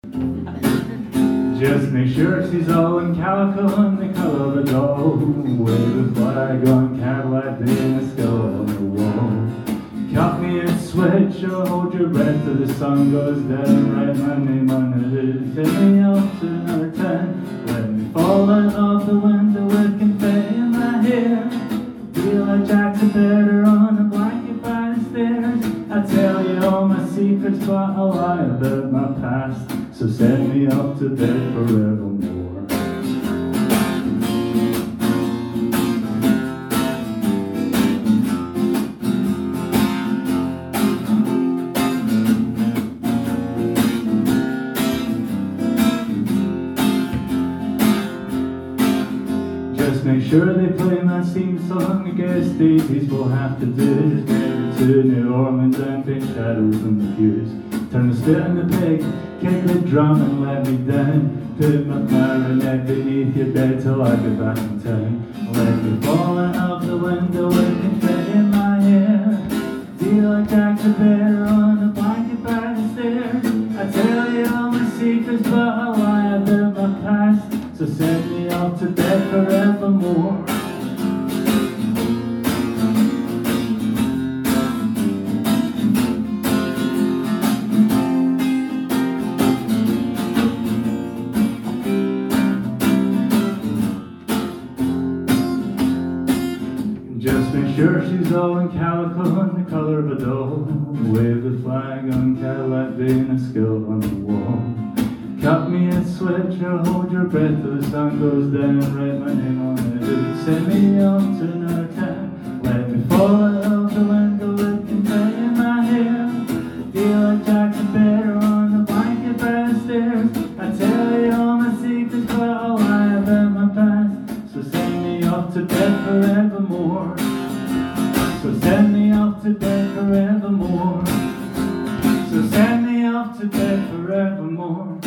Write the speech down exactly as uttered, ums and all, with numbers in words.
Just make sure she's all in calico and the color of a doll. Wave a flag on Cadillac, being a skull on the wall. Cut me a switch or hold your breath till the sun goes down. Write my name on it, take me off to another ten. Let me fall out of the window with confetti in my hair. Feel like Jack's a better on a blanket by the stairs. I tell you all my secrets, but I lie about my past. So send me up to bed forevermore. Just make sure they play my theme song. I guess Daisies will have to do is get to New Orleans and paint shadows on the pews. Turn the spit in the pig, kick the drum and let me down. Put my clarinet beneath your bed till I get back in town. Let me fall out of the window with confetti in my hair. Feel like Jack's a better on a blanket by the stairs. I tell you all my secrets, but I lie about my past. So send me off to bed forevermore. Just make sure she's all in calico and the color of a doll. Wave the flag on Cadillac, being a skull on the wall. Cut me a switch or hold your breath till the sun goes down. Write my name on it, send me off to another town. Let me fall out of the window with confetti in my hair. Feel like Jack's a better on the blanket by the stairs. I tell you all my secrets, but I'll lie about my past. So send me off to bed forevermore. So send me off to bed forevermore. So send me off to bed forevermore.